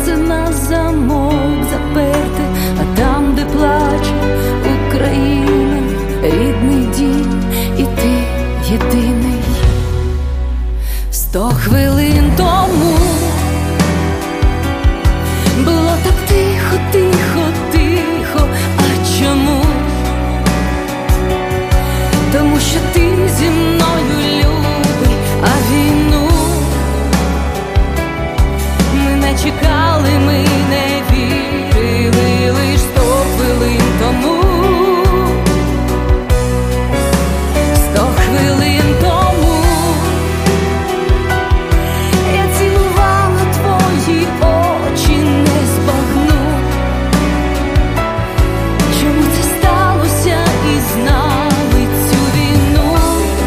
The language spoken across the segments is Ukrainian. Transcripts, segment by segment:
серце на замок заперте, а там, де плаче Україна, рідний дім, і ти єдиний. 100 хвилин тому було так тихо, тихо, тихо. А чому? Тому що ти зі мною, любий, а війну ми не чекали, ми не вірили, лиш 100 хвилин тому. 100 хвилин тому я цілувала твої очі, не збагну, чому це сталося із нами цю війну.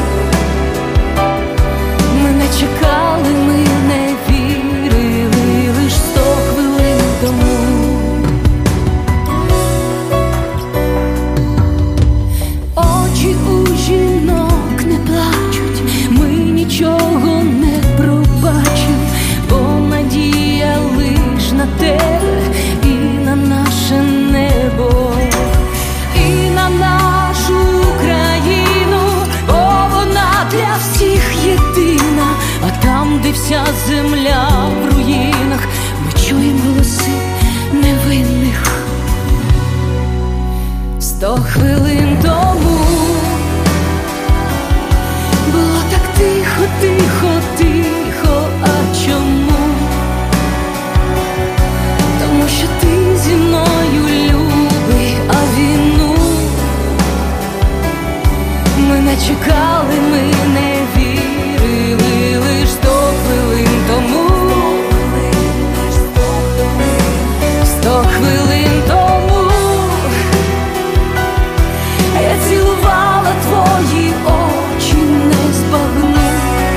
Ми не чекали, ми не вірили, лиш 100 хвилин тому. Очі у жінок не плачуть, ми нічого не пробачимо, бо надія лиш на тебе і на наше небо, і на нашу Україну, бо вона для всіх єдина. А там, де вся земля в руїнах, ми чуємо голоси невинних. 100 хвилин тому було так тихо, тихо, тихо. А чому? Тому що ти зі мною, любий, а війну ми не чекали, ми не вірили, лиш 100 хвилин тому. 100 хвилин тому я цілувала твої очі, не збагну,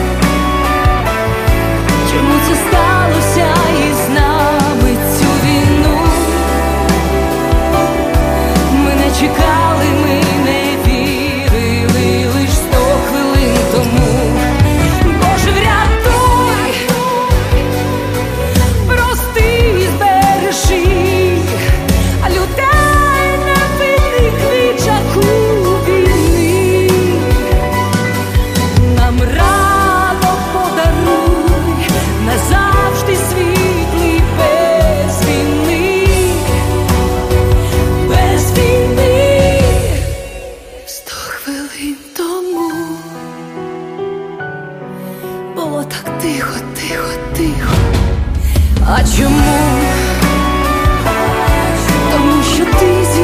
чому це сталося із нами цю війну. Ми не чекали, ми не вірили, лиш 100 хвилин тому. Боже, врятуй, прости, збережи людей невинних від жаху війни. Нам ранок подаруй, назавжди світлий, без війни, без війни. 100 хвилин тому було так тихо, тихо, тихо. А чому? Тому що ти зі